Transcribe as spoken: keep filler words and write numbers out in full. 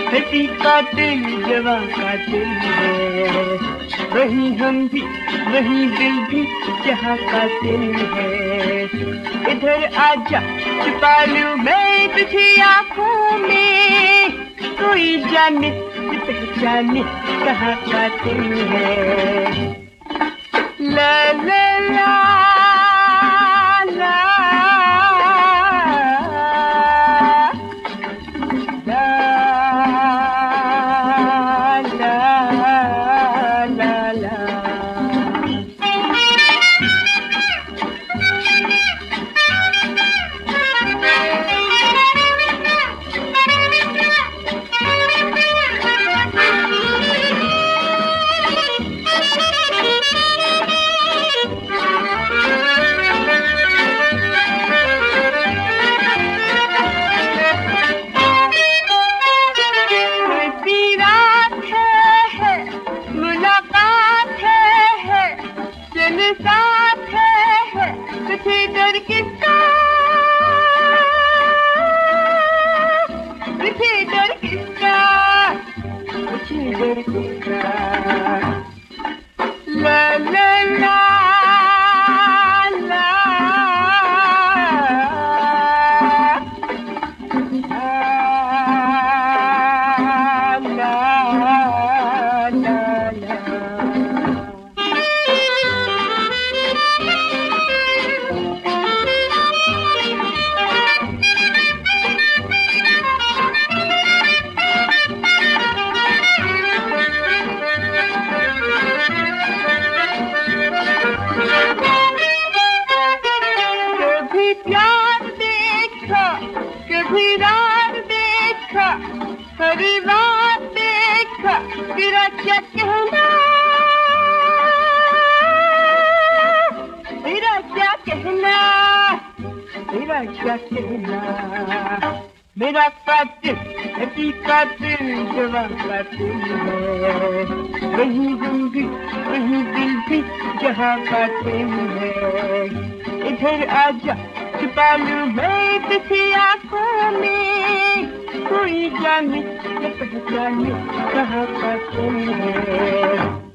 हंसी का दिल जवां का दिल है, वही हम भी वही दिल भी जहाँ का दिल है। इधर आजा छुपा लूं मैं तुझे आँखों में, कोई जाने पहचाने कहाँ का दिल है। ला ला ला साथ है तुझे डर किसका, तुझे डर किसका, तुझे डर किसका। ला ला ला ला प्यार देखा कभी रात देखा, हर रात देखा, तेरा क्या कहना, तेरा क्या कहना, तेरा क्या कहना। मेरा कातिल हंसी का दिल जवां का दिल है, वही हम भी वही दिल भी जहाँ का दिल है। इधर आजा छुपा लूं मैं तुझे आँखों में, कोई जाने न पहचाने कहाँ का दिल है।